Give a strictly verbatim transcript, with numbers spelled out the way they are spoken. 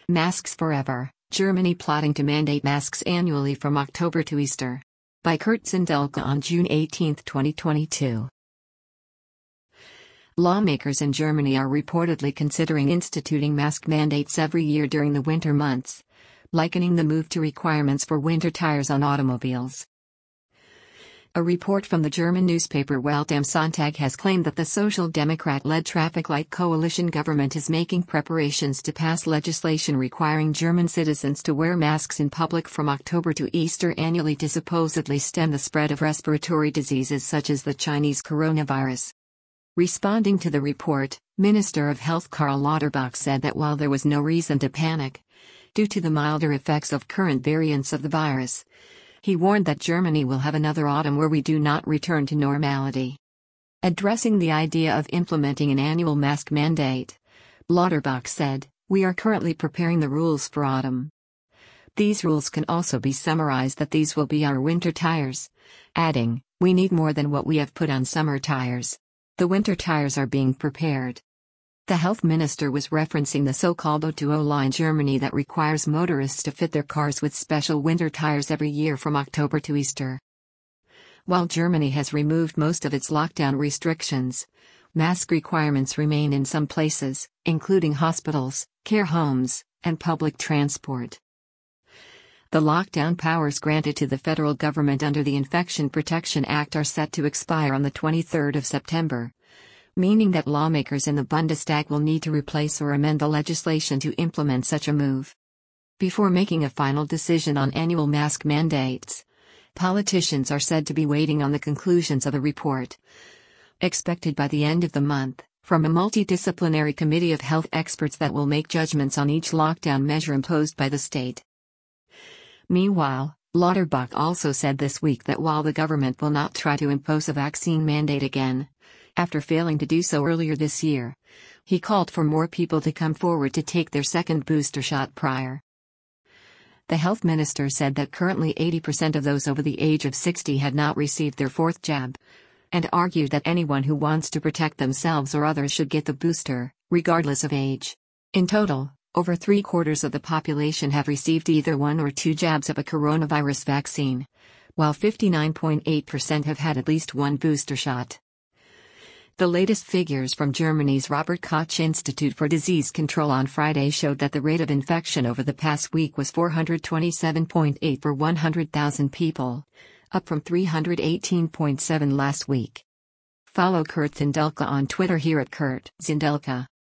Masks Forever, Germany plotting to mandate masks annually from October to Easter. By Kurt Zindelka on June eighteenth, twenty twenty-two. Lawmakers in Germany are reportedly considering instituting mask mandates every year during the winter months, likening the move to requirements for winter tires on automobiles. A report from the German newspaper Welt am Sonntag has claimed that the Social Democrat-led traffic light coalition government is making preparations to pass legislation requiring German citizens to wear masks in public from October to Easter annually to supposedly stem the spread of respiratory diseases such as the Chinese coronavirus. Responding to the report, Minister of Health Karl Lauterbach said that while there was no reason to panic, due to the milder effects of current variants of the virus, he warned that Germany will have another autumn where we do not return to normality. Addressing the idea of implementing an annual mask mandate, Lauterbach said, "We are currently preparing the rules for autumn. These rules can also be summarized that these will be our winter tires," adding, "We need more than what we have put on summer tires. The winter tires are being prepared." The health minister was referencing the so-called O two O law in Germany that requires motorists to fit their cars with special winter tires every year from October to Easter. While Germany has removed most of its lockdown restrictions, mask requirements remain in some places, including hospitals, care homes, and public transport. The lockdown powers granted to the federal government under the Infection Protection Act are set to expire on the twenty-third of September. Meaning that lawmakers in the Bundestag will need to replace or amend the legislation to implement such a move. Before making a final decision on annual mask mandates, politicians are said to be waiting on the conclusions of the report, expected by the end of the month, from a multidisciplinary committee of health experts that will make judgments on each lockdown measure imposed by the state. Meanwhile, Lauterbach also said this week that while the government will not try to impose a vaccine mandate again, after failing to do so earlier this year, he called for more people to come forward to take their second booster shot prior. The health minister said that currently eighty percent of those over the age of sixty had not received their fourth jab, and argued that anyone who wants to protect themselves or others should get the booster, regardless of age. In total, over three quarters of the population have received either one or two jabs of a coronavirus vaccine, while fifty-nine point eight percent have had at least one booster shot. The latest figures from Germany's Robert Koch Institute for Disease Control on Friday showed that the rate of infection over the past week was four hundred twenty-seven point eight per one hundred thousand people, up from three hundred eighteen point seven last week. Follow Kurt Zindelka on Twitter here at Kurt Zindelka.